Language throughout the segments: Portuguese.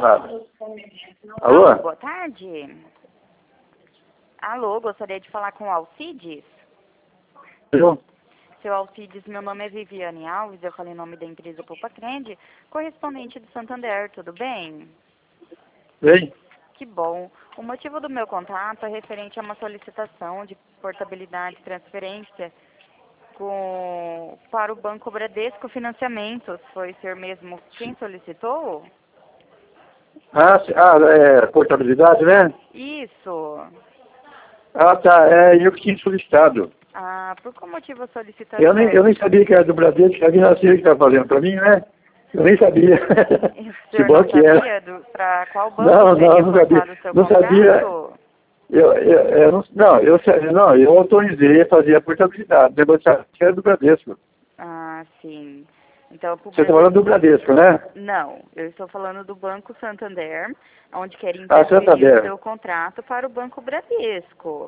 chamada. Alô, Alô? boa tarde. Alô, gostaria de falar com o Alcides. Eu? Seu Alcides, meu nome é Viviane Alves, eu falei em nome da empresa Poupa Crede, correspondente do Santander, tudo bem? Bem? Que bom. O motivo do meu contato é referente a uma solicitação de portabilidade e transferência para o Banco Bradesco Financiamentos. Foi o senhor mesmo quem solicitou? Portabilidade, né? Isso. Ah, tá. Eu que tinha solicitado. Ah, por qual motivo a Eu solicitação? nem sabia que era do Bradesco, que a Vinasir que estava fazendo para mim, né? Eu nem sabia O que senhor não banco que era. sabia para qual banco seria Não sabia. portado o seu Não sabia. contrato? Eu autorizei a fazer a portabilidade. Negociar que era do Bradesco. Ah, sim. Então, para o Você está falando Bradesco... do Bradesco, né? Não, eu estou falando do Banco Santander, onde querem Ah, transferir o Santander. seu contrato para o Banco Bradesco.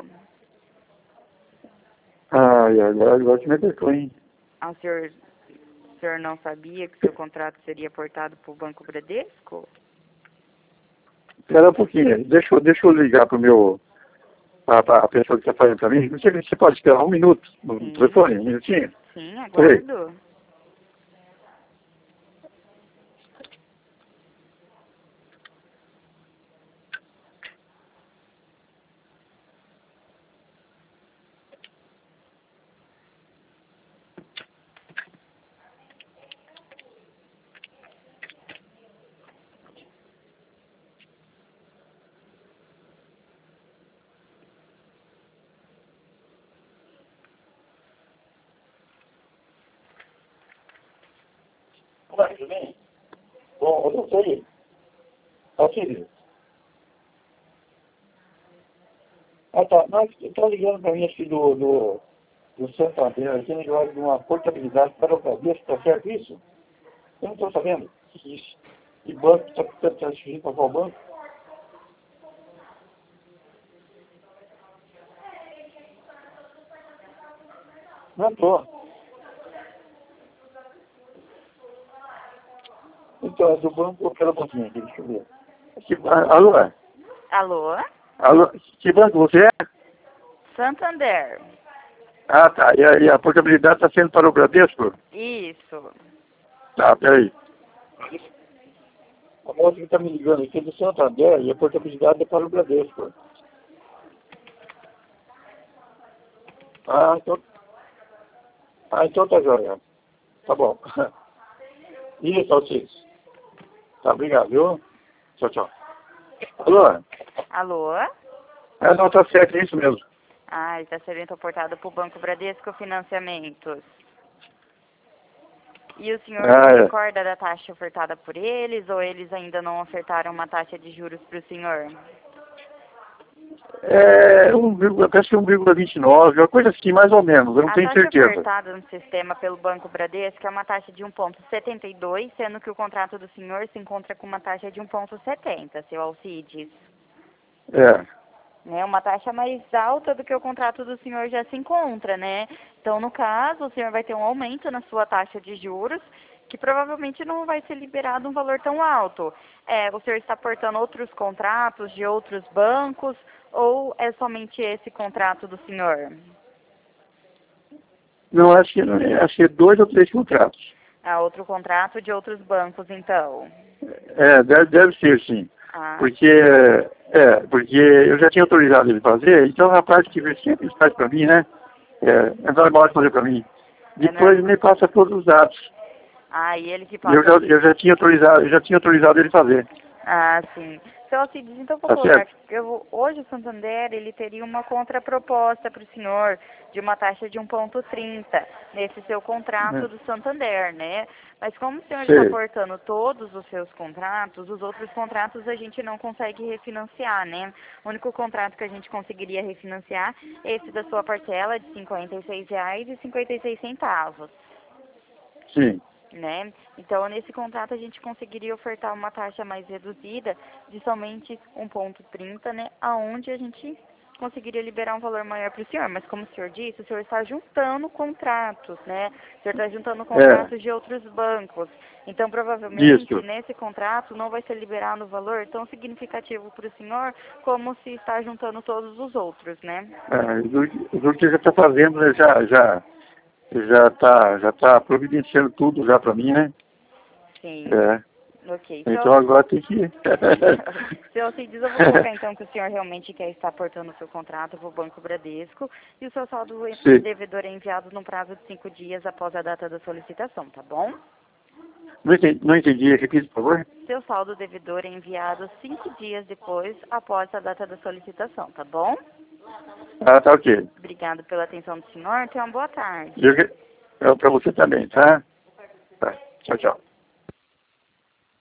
Ai, agora você me apertou, hein? Ah, o senhor não sabia que seu contrato seria portado para o Banco Bradesco? Espera um pouquinho. Deixa eu ligar para o meu... A pessoa que está fazendo para mim. Você pode esperar um minuto no Sim, telefone? Um minutinho? sim, Peraí. aguardo. Olá, tudo bem? Bom, eu não sei. Auxílio. Ah, tá. Mas está ligando para mim aqui do Santander, aqui negócio de uma portabilidade para o Bradesco, está certo isso? Eu não estou sabendo. Isso. E banco está transferindo para qual banco? Não estou. Então, é do banco, pera um pouquinho aqui, deixa eu ver. Alô? Alô? Alô? Que banco você é? Santander. Ah, tá. E a portabilidade está sendo para o Bradesco? Isso. Tá, peraí. A moça que está me ligando aqui é do Santander e a portabilidade é para o Bradesco. Então tá joia. Tá bom. Isso, Alcides. Tá, obrigado, viu? Tchau, tchau. Alô? Alô? Não, tá certo, é isso mesmo. Ah, está sendo portado para o Banco Bradesco Financiamentos. E o senhor se É. recorda da taxa ofertada por eles ou eles ainda não ofertaram uma taxa de juros para o senhor? Parece que 1,29, uma coisa assim, mais ou menos, eu não A tenho taxa certeza. ofertada no sistema pelo Banco Bradesco é uma taxa de 1,72, sendo que o contrato do senhor se encontra com uma taxa de 1,70, seu Alcides. É. Né, uma taxa mais alta do que o contrato do senhor já se encontra, né? Então, no caso, o senhor vai ter um aumento na sua taxa de juros, que provavelmente não vai ser liberado um valor tão alto. O senhor está portando outros contratos de outros bancos ou é somente esse contrato do senhor? Não, acho que é 2 ou 3 contratos. Outro contrato de outros bancos, então. Deve ser, sim. Ah, Porque eu já tinha autorizado ele fazer, então o rapaz que vê sempre faz para mim, né? É normal de fazer para mim. é Depois normal. me passa todos os dados. E ele que E eu passa. eu já tinha autorizado ele fazer. Ah, sim. Seu Alcides, então vou Tá colocar, certo? hoje o Santander, ele teria uma contraproposta para o senhor de uma taxa de 1,30 nesse seu contrato do Santander, né? Mas como o senhor está Sei. aportando todos os seus contratos, os outros contratos a gente não consegue refinanciar, né? O único contrato que a gente conseguiria refinanciar é esse da sua parcela de R$ 56,56, Sim. né? Então, nesse contrato, a gente conseguiria ofertar uma taxa mais reduzida de somente 1,30, né? Aonde a gente conseguiria liberar um valor maior para o senhor, mas como o senhor disse, o senhor está juntando contratos, né? O senhor está juntando contratos de outros bancos. Então, provavelmente, nesse contrato não vai ser liberado um valor tão significativo para o senhor como se está juntando todos os outros, né? O que já está fazendo, né, já tá providenciando tudo já para mim, né? Sim. Ok. Então agora tem que ir. Se eu assim diz, eu vou colocar então que o senhor realmente quer estar aportando o seu contrato para o Banco Bradesco e o seu saldo devedor é enviado no prazo de 5 dias após a data da solicitação, tá bom? Não entendi. Repita, por favor. Seu saldo devedor é enviado 5 dias depois após a data da solicitação, tá bom? Ah, tá ok. Obrigado pela atenção do senhor. Tenha uma boa tarde. Para você também, tá? Tá. Tchau, tchau.